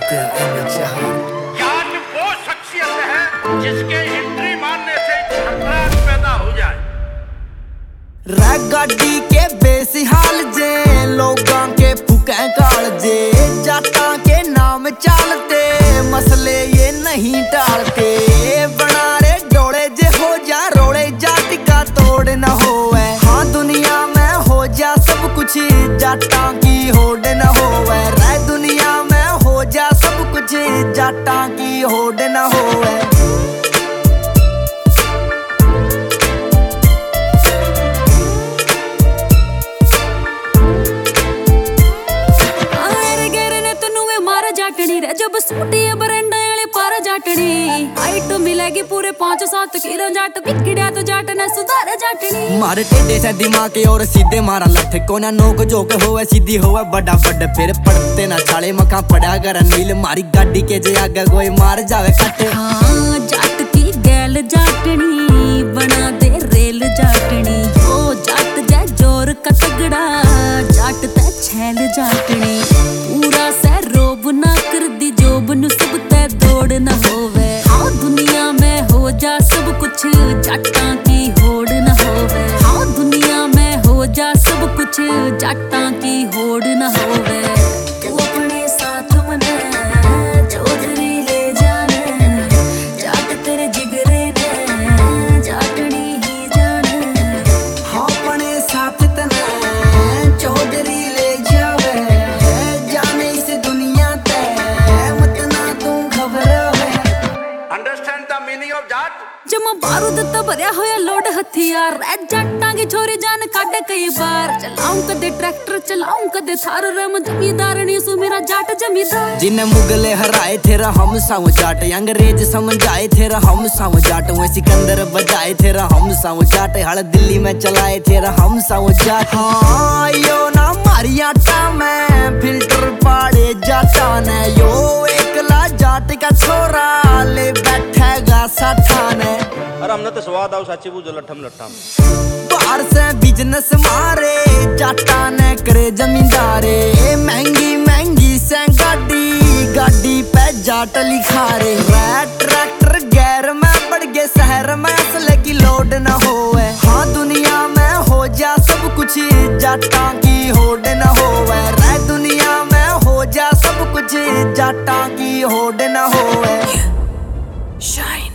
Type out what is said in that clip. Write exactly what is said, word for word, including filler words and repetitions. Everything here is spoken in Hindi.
जाट वो शख्सियत है जिसके एंट्री मारने से झगड़ा पैदा हो जाए। गाड़ी के बेसिहाल जे लोगां के फुके काल जे जाटा के नाम चालते मसले ये नहीं टालते। बना रे डोले जे हो जा रोड़े जाट का तोड़ न होवे। हाँ दुनिया में हो जा सब कुछ जाटा की होड़ न होवे। रे दुनिया में हो जा सब कुछ जाटा की होड़ न होवे। जब सूटी बरंडा वाले पार जाटनी हाइट मिलेगी पूरे पाँच सात किलो जाट बिगड़िया तो जाट ने सुधारे जाटनी। मारे टेढ़े से दिमाग और सीधे मारा लठ कोना नोक जोक होवे सीधी होवे बड़ा बड़ फिर पड़ते ना छाले मका पड़ा कर नील मारी गाड़ी के जे आगे कोई मार जावे कट। हाँ जाट की गैल जाटनी बना दे रेल जाटनी ओ जाट जा जोर का तगड़ा जाट ते छैल जाटनी पूरा से रोब ना कर दी जोब नु सब ते दौड़ न होवे। हाँ दुनिया में हो जा सब कुछ जाटा की होड़ न होवे। हाँ दुनिया में हो जा सब कुछ जाटा की होड़ न होवे। तू अपने साथ मने चौधरी ले जाने जाट तेरे जिगरे ने जाटनी ही जाने। हाँ अपने साथ तने चौधरी ले जावे जाने इस दुनिया ते मत ना तू घबरावे। Understand the meaning of Jat. जमा बारूद तो भरिया होया लोड हथियार रे जट्टां की छोरी जान काटे कई बार। चलाऊं कदे ट्रैक्टर चलाऊं कदे थार रम जमींदारनी सु मेरा जाट जमींदार। जिन्हें मुगले हराए थे हम साव जाट अंग्रेज समझाए थे हम साव जाट। वह सिकंदर बजाए थे हम साव जाट हड़ दिल्ली में चलाए थे हम साव जाट। हाँ यो ना मारी आटा में फिल्टर पाड़े जाटा ने यो एकला जाट का छोरा ले बैठेगा साठा ने। अरे हमने तो स्वाद आओ साची बुझो लठम लठम। बाहर से बिजनेस मारे जाटा ने करे जमींदारे महंगी महंगी से गाड़ी गाड़ी पे जाट लिखा रे। ट्रैक्टर गैर में बढ़ गए शहर में असले की लोड न होवे। हाँ दुनिया में हो जा सब कुछ जाटा की होड़ न होवे। रे दुनिया में हो जा सब कुछ जाटा की होड़ न होवे। शाइन